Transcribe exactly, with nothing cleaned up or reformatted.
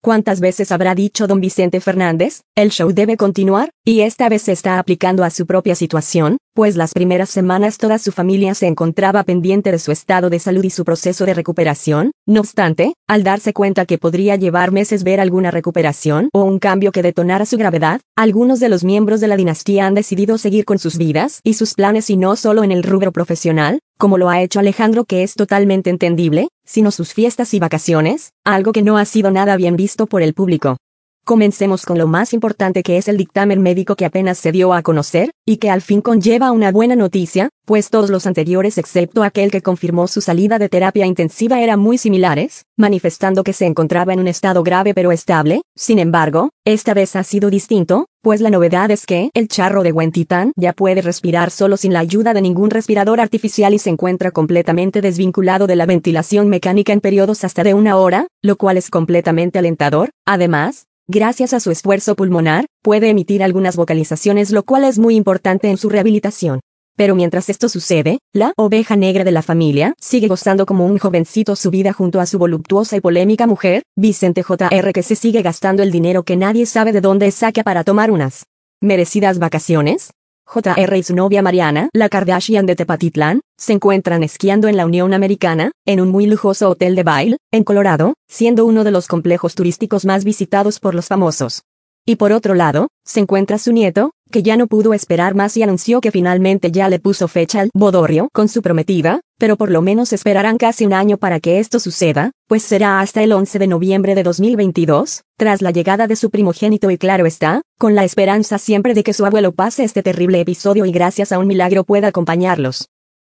¿Cuántas veces habrá dicho don Vicente Fernández? El show debe continuar, y esta vez se está aplicando a su propia situación, pues las primeras semanas toda su familia se encontraba pendiente de su estado de salud y su proceso de recuperación. No obstante, al darse cuenta que podría llevar meses ver alguna recuperación o un cambio que detonara su gravedad, algunos de los miembros de la dinastía han decidido seguir con sus vidas y sus planes y no solo en el rubro profesional, como lo ha hecho Alejandro, que es totalmente entendible, sino sus fiestas y vacaciones, algo que no ha sido nada bien visto por el público. Comencemos con lo más importante, que es el dictamen médico que apenas se dio a conocer, y que al fin conlleva una buena noticia, pues todos los anteriores excepto aquel que confirmó su salida de terapia intensiva eran muy similares, manifestando que se encontraba en un estado grave pero estable. Sin embargo, esta vez ha sido distinto, pues la novedad es que el charro de Huentitán ya puede respirar solo sin la ayuda de ningún respirador artificial y se encuentra completamente desvinculado de la ventilación mecánica en periodos hasta de una hora, lo cual es completamente alentador. Además, gracias a su esfuerzo pulmonar, puede emitir algunas vocalizaciones, lo cual es muy importante en su rehabilitación. Pero mientras esto sucede, la oveja negra de la familia sigue gozando como un jovencito su vida junto a su voluptuosa y polémica mujer, Vicente J R, que se sigue gastando el dinero que nadie sabe de dónde saca para tomar unas merecidas vacaciones. J R y su novia Mariana, la Kardashian de Tepatitlán, se encuentran esquiando en la Unión Americana, en un muy lujoso hotel de Vail, en Colorado, siendo uno de los complejos turísticos más visitados por los famosos. Y por otro lado, se encuentra su nieto, que ya no pudo esperar más y anunció que finalmente ya le puso fecha al bodorrio con su prometida, pero por lo menos esperarán casi un año para que esto suceda, pues será hasta el once de noviembre de dos mil veintidós, tras la llegada de su primogénito, y claro está, con la esperanza siempre de que su abuelo pase este terrible episodio y gracias a un milagro pueda acompañarlos.